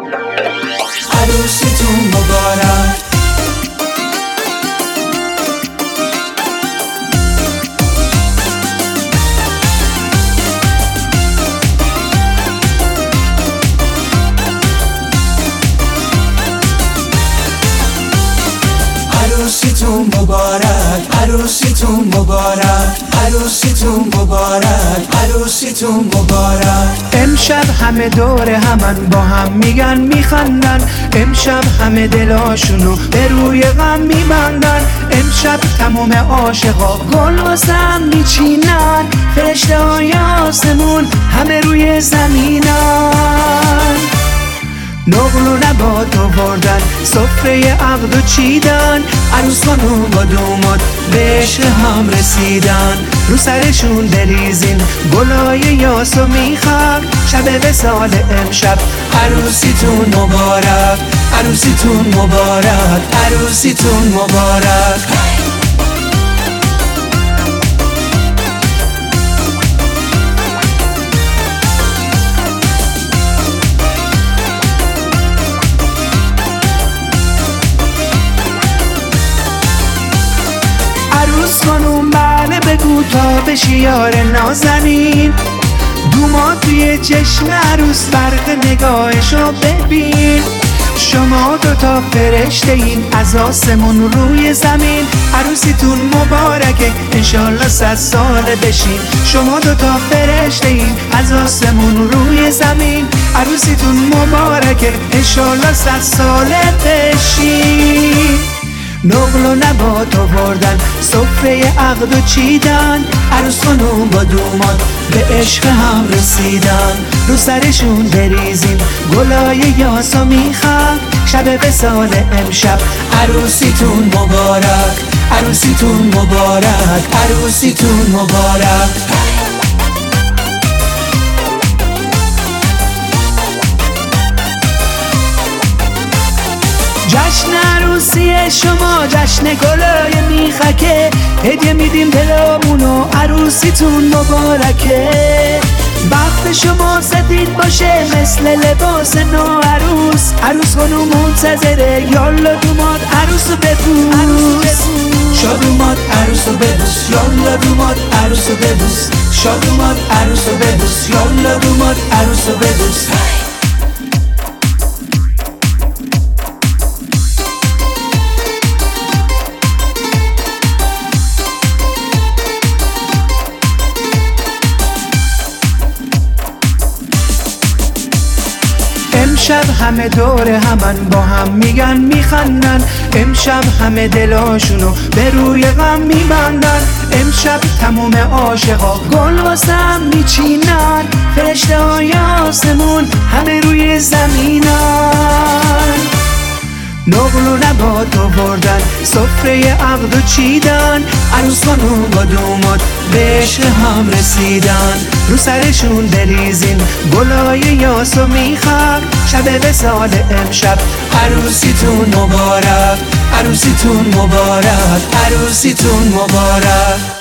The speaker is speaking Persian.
عروسیتون مبارک. عروسیتون مبارک، عروسیتون مبارک، عروسیتون مبارک، عروسیتون مبارک. امشب همه دور همن با هم میگن میخندن، امشب همه دلاشونو به روی غم میبندن. امشب تمام عاشقا گل واسه هم میچینن، فرشته های آسمون همه روی زمینن. نقل و نبات آوردن، سفره عقد و چیدن، عروس خانوم با دوماد به عشق هم رسیدن. رو سرشون بریزین گلای یاسو میخوام، شب وصال امشب عروسیتون مبارک، عروسیتون مبارک، عروسیتون مبارک. عروس خانوم بله بگو تا بشی یار نازنین، دوماد توی چشم عروس برق نگاهشو ببین. شما دوتا فرشته این از آسمون روی زمین، عروسیتون مبارکه انشالله 100 ساله بشین. شما دوتا فرشته این از آسمون روی زمین، عروسیتون مبارکه انشالله 100 ساله بشین. نقل و نبات آوردن، سفره عقد و چیدن، عروس خانوم با دوماد به عشق هم رسیدن. رو سرشون بریزین گلای یاسو میخوام، شب وصال امشب عروسیتون مبارک، عروسیتون مبارک، عروسیتون مبارک. جشن عروسی شما جشن گلای میخکه، هدیه میدیم دلامونو عروسیتون مبارکه. بخت شما سفید باشه مثل لباس نو عروس، عروس خانوم منتظره یالا دوماد عروسو ببوس. شاد اومد عروسو ببوس، یالا دوماد عروسو ببوس. شاد اومد عروسو ببوس، یالا دوماد عروسو ببوس. امشب همه دور همن با هم میگن میخندن، امشب همه دلاشونو به روی غم میبندن. امشب تموم عاشقا گل واسه هم میچینن، فرشته های آسمون همه روی زمینن. نقل و نبات آوردن، سفره عقد و چیدن، عروس خانوم با دوماد به عشق هم رسیدن. رو سرشون بریزین گلای یاسو میخوام، شب وصال امشب عروسیتون مبارک، عروسیتون مبارک، عروسیتون مبارک.